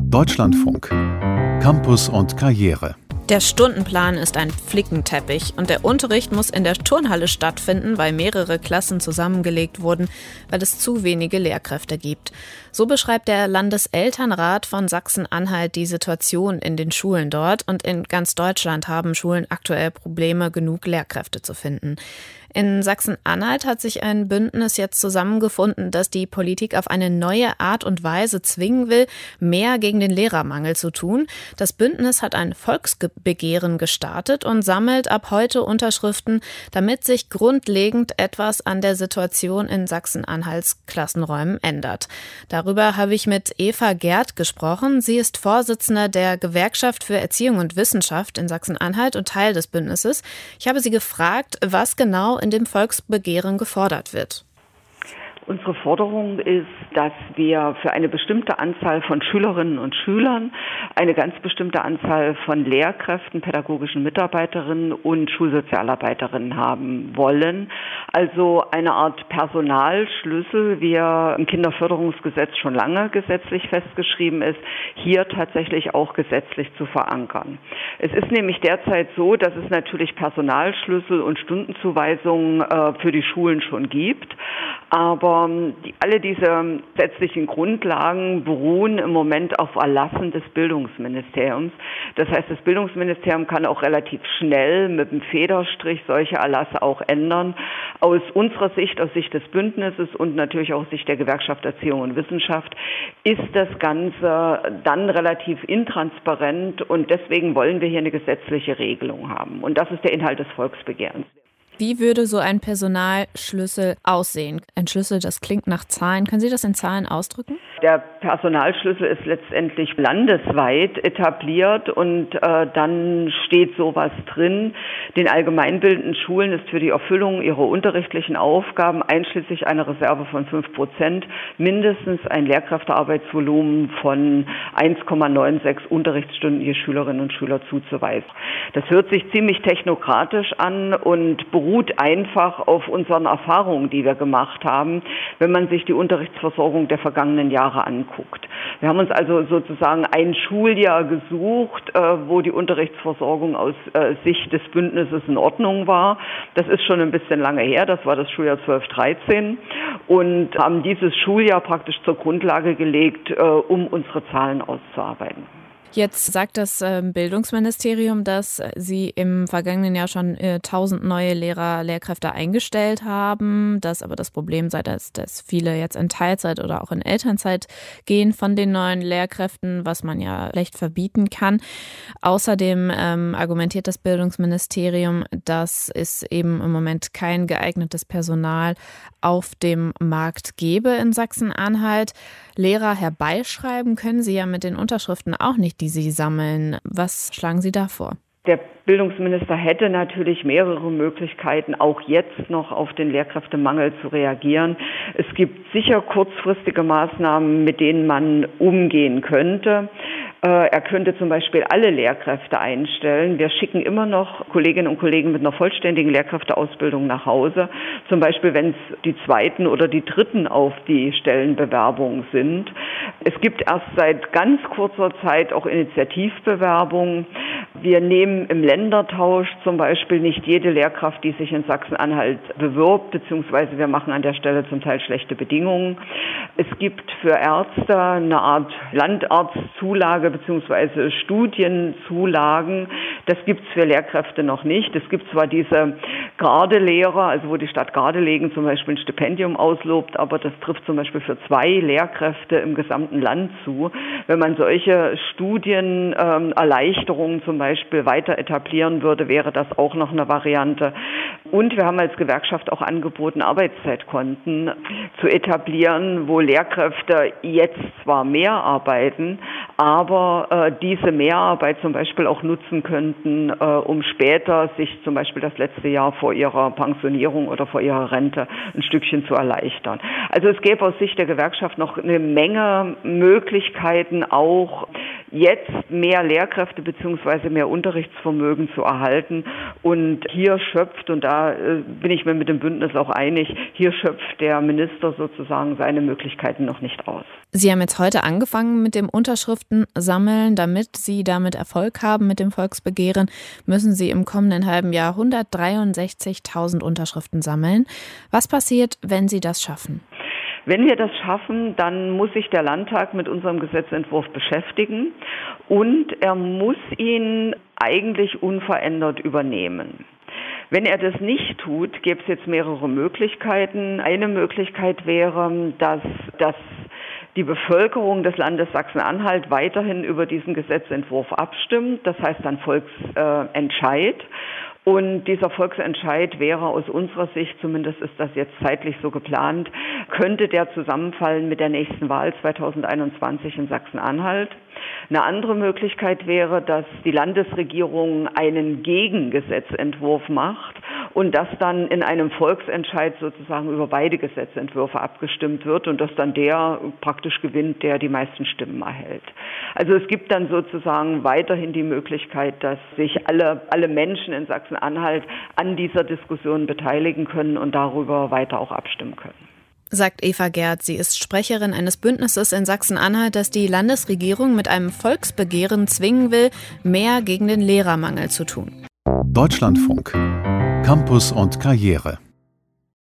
Deutschlandfunk. Campus und Karriere. Der Stundenplan ist ein Flickenteppich und der Unterricht muss in der Turnhalle stattfinden, weil mehrere Klassen zusammengelegt wurden, weil es zu wenige Lehrkräfte gibt. So beschreibt der Landeselternrat von Sachsen-Anhalt die Situation in den Schulen dort, und in ganz Deutschland haben Schulen aktuell Probleme, genug Lehrkräfte zu finden. In Sachsen-Anhalt hat sich ein Bündnis jetzt zusammengefunden, das die Politik auf eine neue Art und Weise zwingen will, mehr gegen den Lehrermangel zu tun. Das Bündnis hat ein Volksbegehren gestartet und sammelt ab heute Unterschriften, damit sich grundlegend etwas an der Situation in Sachsen-Anhalts Klassenräumen ändert. Darüber habe ich mit Eva Gerd gesprochen. Sie ist Vorsitzende der Gewerkschaft für Erziehung und Wissenschaft in Sachsen-Anhalt und Teil des Bündnisses. Ich habe sie gefragt, was genau in dem Volksbegehren gefordert wird. Unsere Forderung ist, dass wir für eine bestimmte Anzahl von Schülerinnen und Schülern eine ganz bestimmte Anzahl von Lehrkräften, pädagogischen Mitarbeiterinnen und Schulsozialarbeiterinnen haben wollen. Also eine Art Personalschlüssel, wie er im Kinderförderungsgesetz schon lange gesetzlich festgeschrieben ist, hier tatsächlich auch gesetzlich zu verankern. Es ist nämlich derzeit so, dass es natürlich Personalschlüssel und Stundenzuweisungen für die Schulen schon gibt, aber alle diese gesetzlichen Grundlagen beruhen im Moment auf Erlassen des Bildungsministeriums. Das heißt, das Bildungsministerium kann auch relativ schnell mit dem Federstrich solche Erlasse auch ändern. Aus unserer Sicht, aus Sicht des Bündnisses und natürlich auch aus Sicht der Gewerkschaft Erziehung und Wissenschaft ist das Ganze dann relativ intransparent, und deswegen wollen wir hier eine gesetzliche Regelung haben. Und das ist der Inhalt des Volksbegehrens. Wie würde so ein Personalschlüssel aussehen? Ein Schlüssel, das klingt nach Zahlen. Können Sie das in Zahlen ausdrücken? Der Personalschlüssel ist letztendlich landesweit etabliert, und dann steht sowas drin. Den allgemeinbildenden Schulen ist für die Erfüllung ihrer unterrichtlichen Aufgaben einschließlich einer Reserve von 5% mindestens ein Lehrkräftearbeitsvolumen von 1,96 Unterrichtsstunden je Schülerinnen und Schüler zuzuweisen. Das hört sich ziemlich technokratisch an und beruht einfach auf unseren Erfahrungen, die wir gemacht haben, wenn man sich die Unterrichtsversorgung der vergangenen Jahre anguckt. Wir haben uns also sozusagen ein Schuljahr gesucht, wo die Unterrichtsversorgung aus Sicht des Bündnisses in Ordnung war. Das ist schon ein bisschen lange her, das war das Schuljahr 12/13, und haben dieses Schuljahr praktisch zur Grundlage gelegt, um unsere Zahlen auszuarbeiten. Jetzt sagt das Bildungsministerium, dass sie im vergangenen Jahr schon 1000 neue Lehrkräfte eingestellt haben, dass aber das Problem sei, dass viele jetzt in Teilzeit oder auch in Elternzeit gehen von den neuen Lehrkräften, was man ja schlecht verbieten kann. Außerdem argumentiert das Bildungsministerium, dass es eben im Moment kein geeignetes Personal auf dem Markt gebe in Sachsen-Anhalt. Lehrer herbeischreiben können sie ja mit den Unterschriften auch nicht, die sie sammeln. Was schlagen Sie da vor? Der Bildungsminister hätte natürlich mehrere Möglichkeiten, auch jetzt noch auf den Lehrkräftemangel zu reagieren. Es gibt sicher kurzfristige Maßnahmen, mit denen man umgehen könnte. Er könnte zum Beispiel alle Lehrkräfte einstellen. Wir schicken immer noch Kolleginnen und Kollegen mit einer vollständigen Lehrkräfteausbildung nach Hause. Zum Beispiel, wenn es die zweiten oder die dritten auf die Stellenbewerbungen sind. Es gibt erst seit ganz kurzer Zeit auch Initiativbewerbungen. Wir nehmen im Ländertausch zum Beispiel nicht jede Lehrkraft, die sich in Sachsen-Anhalt bewirbt, beziehungsweise wir machen an der Stelle zum Teil schlechte Bedingungen. Es gibt für Ärzte eine Art Landarztzulage beziehungsweise Studienzulagen. Das gibt es für Lehrkräfte noch nicht. Es gibt zwar diese Gardelehrer, also wo die Stadt Gardelegen zum Beispiel ein Stipendium auslobt, aber das trifft zum Beispiel für 2 Lehrkräfte im gesamten Land zu. Wenn man solche Studienerleichterungen zum Beispiel weiter etablieren würde, wäre das auch noch eine Variante. Und wir haben als Gewerkschaft auch angeboten, Arbeitszeitkonten zu etablieren, wo Lehrkräfte jetzt zwar mehr arbeiten, aber diese Mehrarbeit zum Beispiel auch nutzen könnten, um später sich zum Beispiel das letzte Jahr vor ihrer Pensionierung oder vor ihrer Rente ein Stückchen zu erleichtern. Also es gäbe aus Sicht der Gewerkschaft noch eine Menge Möglichkeiten, auch jetzt mehr Lehrkräfte bzw. mehr Unterrichtsvermögen zu erhalten. Und hier schöpft, und da bin ich mir mit dem Bündnis auch einig, hier schöpft der Minister sozusagen seine Möglichkeiten noch nicht aus. Sie haben jetzt heute angefangen mit dem Unterschriftensammeln. Damit Sie damit Erfolg haben mit dem Volksbegehren, müssen Sie im kommenden halben Jahr 163.000 Unterschriften sammeln. Was passiert, wenn Sie das schaffen? Wenn wir das schaffen, dann muss sich der Landtag mit unserem Gesetzentwurf beschäftigen und er muss ihn eigentlich unverändert übernehmen. Wenn er das nicht tut, gäbe es jetzt mehrere Möglichkeiten. Eine Möglichkeit wäre, dass die Bevölkerung des Landes Sachsen-Anhalt weiterhin über diesen Gesetzentwurf abstimmt. Das heißt dann Volksentscheid. Und dieser Volksentscheid wäre aus unserer Sicht, zumindest ist das jetzt zeitlich so geplant, könnte der zusammenfallen mit der nächsten Wahl 2021 in Sachsen-Anhalt. Eine andere Möglichkeit wäre, dass die Landesregierung einen Gegengesetzentwurf macht und dass dann in einem Volksentscheid sozusagen über beide Gesetzentwürfe abgestimmt wird und dass dann der praktisch gewinnt, der die meisten Stimmen erhält. Also es gibt dann sozusagen weiterhin die Möglichkeit, dass sich alle Menschen in Sachsen-Anhalt an dieser Diskussion beteiligen können und darüber weiter auch abstimmen können. Sagt Eva Gerd. Sie ist Sprecherin eines Bündnisses in Sachsen-Anhalt, das die Landesregierung mit einem Volksbegehren zwingen will, mehr gegen den Lehrermangel zu tun. Deutschlandfunk. Campus und Karriere.